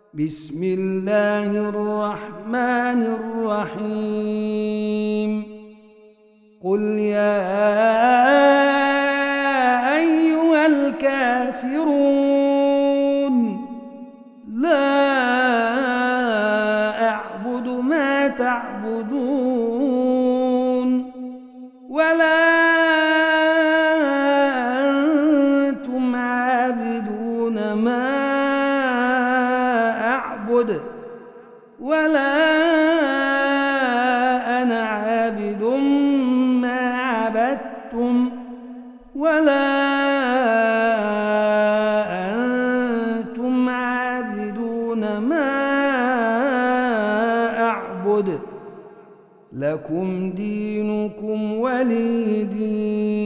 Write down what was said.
بسم الله الرحمن الرحيم قل يا أيها الكافرون لا أعبد ما تعبدون ولا أنتم عابدون ما أعبد ولا أنا عابد ما عبدتم ولا أنتم عابدون ما أعبد لكم دينكم ولي دين.